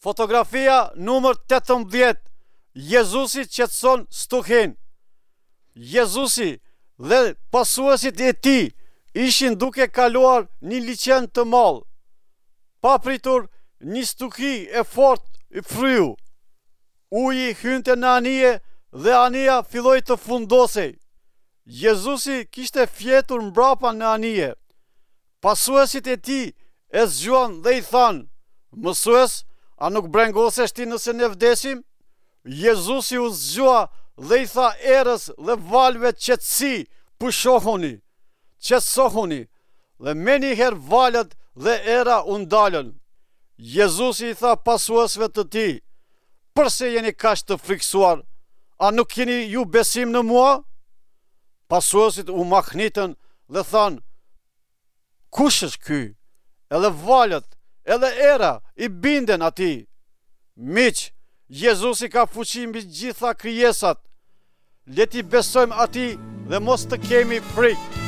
Fotografia numër 18. Jezusi qetëson stuhin. Jezusi dhe pasuesit e tij ishin duke kaluar një liçen të madh. Papritur një stuhi e fortë i fryu. Uji hynte në anije dhe anija filloi të fundosej. Jezusi kishte fjetur mbrapa në anije. Pasuesit e tij e zgjuan dhe i thanë: "Mësues, a nuk brengosesh ti nëse ne vdesim?" Jezusi u zgjua dhe i tha erës dhe valve qetësi, pushohuni, qetësohuni, dhe me njëherë valët dhe era u ndalën. Jezusi i tha pasuesve të tij: "Përse jeni kaq të friksuar? A nuk keni ju besim në mua?" Pasuesit u mahnitën dhe thanë: "Kush është ky? Edhe valët, edhe era i binden atij." Miq, Jezusi ka fuqi mbi gjitha krijesat. Le t'i besojmë atij dhe mos të kemi frikë.